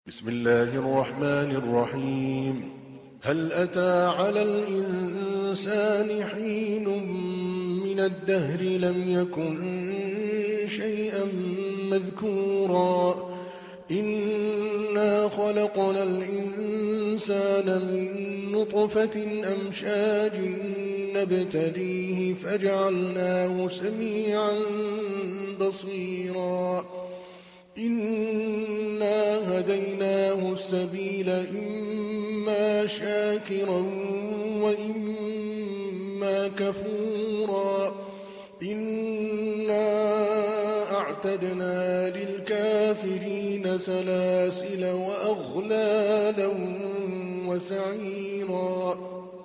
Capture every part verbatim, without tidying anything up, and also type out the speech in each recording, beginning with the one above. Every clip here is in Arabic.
بسم الله الرحمن الرحيم. هل أتى على الإنسان حين من الدهر لم يكن شيئا مذكورا إنا خلقنا الإنسان من نطفة أمشاج نبتليه فجعلناه سميعا بصيرا إنا هديناه السبيل إما شاكرا وإما كفورا إنا أعتدنا للكافرين سلاسل وأغلالا وسعيرا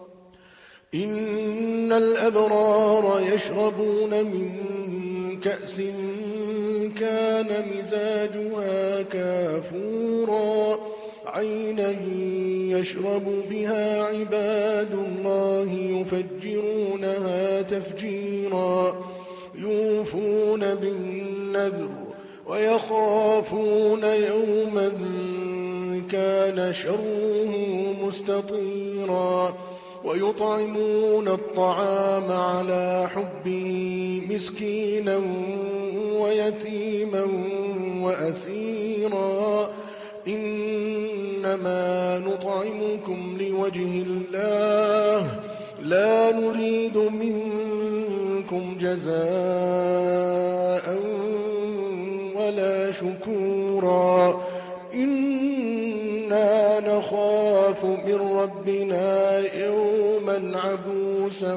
إن الأبرار يشربون من كأس كان مزاجها كافورا عينا يشرب بها عباد الله يفجرونها تفجيرا يوفون بالنذر ويخافون يوما كان شره مستطيرا ويطعمون الطعام على حبه مسكينا ويتيما وأسيرا إنما نطعمكم لوجه الله لا نريد منكم جزاء ولا شكورا إنا نخاف من ربنا يوما عبوسا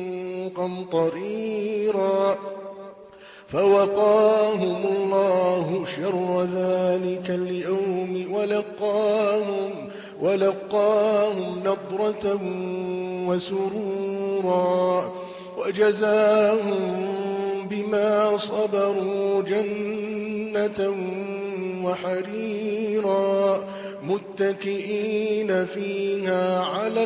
قمطريرا فوقاهم الله شر ذلك اليوم ولقاهم, ولقاهم نضرة وسرورا وجزاهم بما صبروا جنة وحريرا متكئين فيها على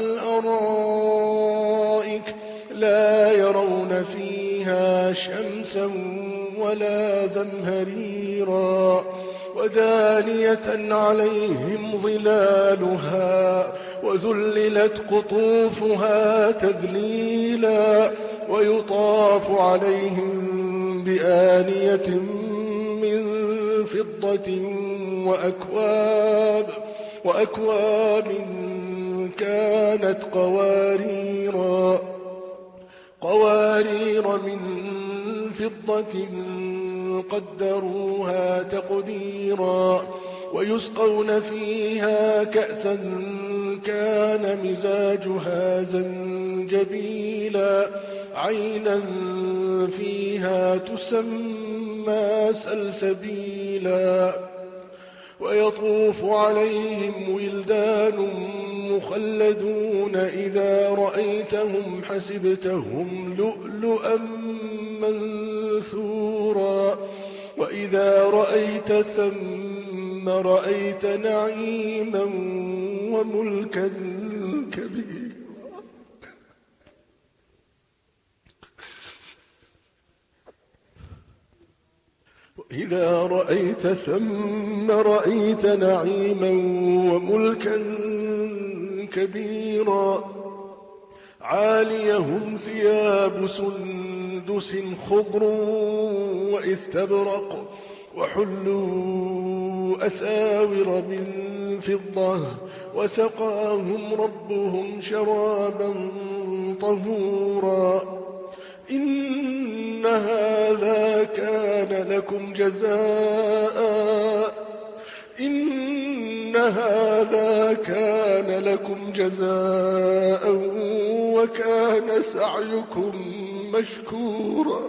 الأرائك لا يرون فيها شمسا ولا زمهريرا ودانية عليهم ظلالها وذللت قطوفها تذليلا ويطاف عليهم بآنية من فضة وأكواب, وأكواب كانت قواريرا قوارير من فضة قدروها تقديرا ويسقون فيها كأسا كان مزاجها زنجبيلا عينا فيها تسمى سلسبيلا ويطوف عليهم ولدان مخلدون إذا رأيتهم حسبتهم لؤلؤا منثورا وإذا رأيت ثم رأيت نعيما وملكا كبيرا وإذا رأيت ثم رأيت نعيما وملكا كبيرا عاليهم ثياب سندس خضر واستبرق وحلوا أساور من فضة وسقاهم ربهم شرابا طهورا إن هذا كان لكم جزاء إن هذا كان لكم جزاء وكان سعيكم مشكورا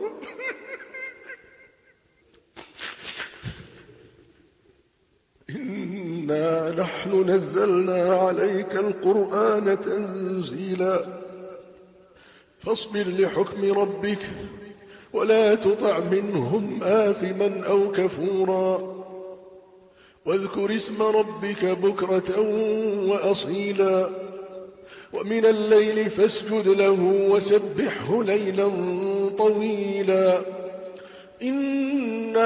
إنا نحن نزلنا عليك القرآن تنزيلا فاصبر لحكم ربك ولا تطع منهم آثما أو كفورا واذكر اسم ربك بكرة وأصيلا ومن الليل فاسجد له وسبحه ليلا طويلا إن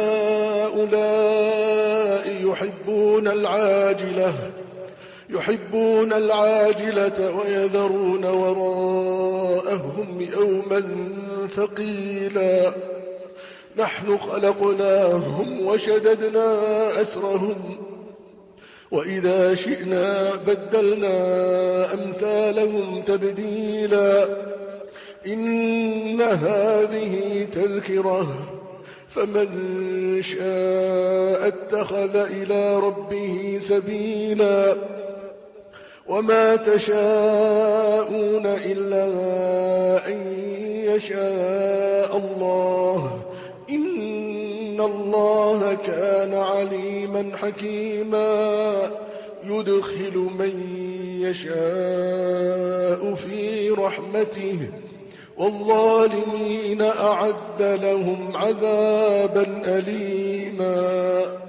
هؤلاء يحبون العاجلة يحبون العاجلة ويذرون وراءهم يوما ثقيلا نحن خلقناهم وشددنا أسرهم وإذا شئنا بدلنا أمثالهم تبديلا إن هذه تذكرة فمن شاء اتخذ إلى ربه سبيلا وما تشاءون إلا أن يشاء الله إن الله كان عليما حكيما يدخل من يشاء في رحمته والظالمين أعد لهم عذابا أليما